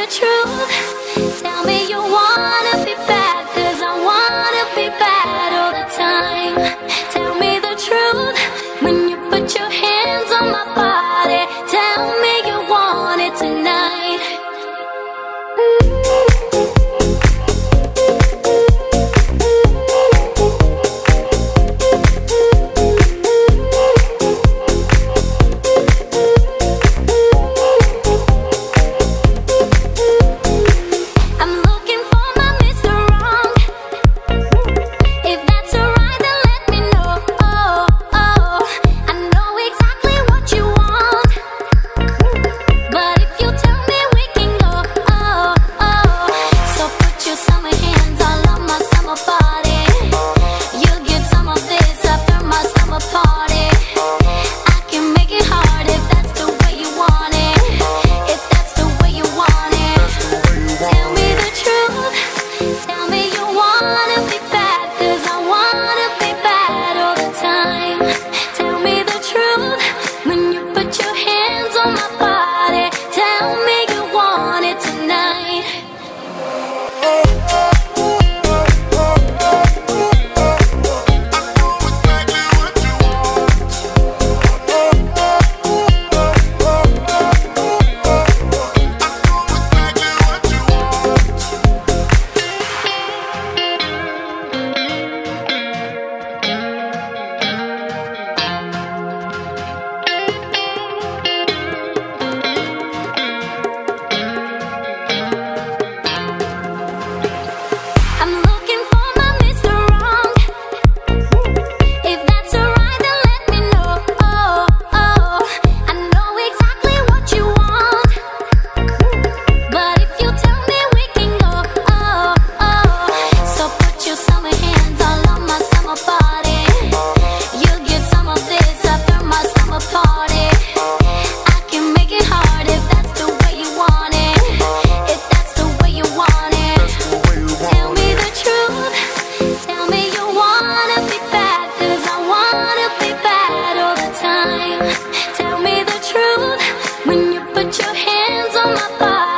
truth. Tell me you wanna be bad, 'cause I wanna be bad all the time. Tell me the truth when you put your hands on my body. Tell me you want it tonight. Tell me the truth when you put your hands on my body.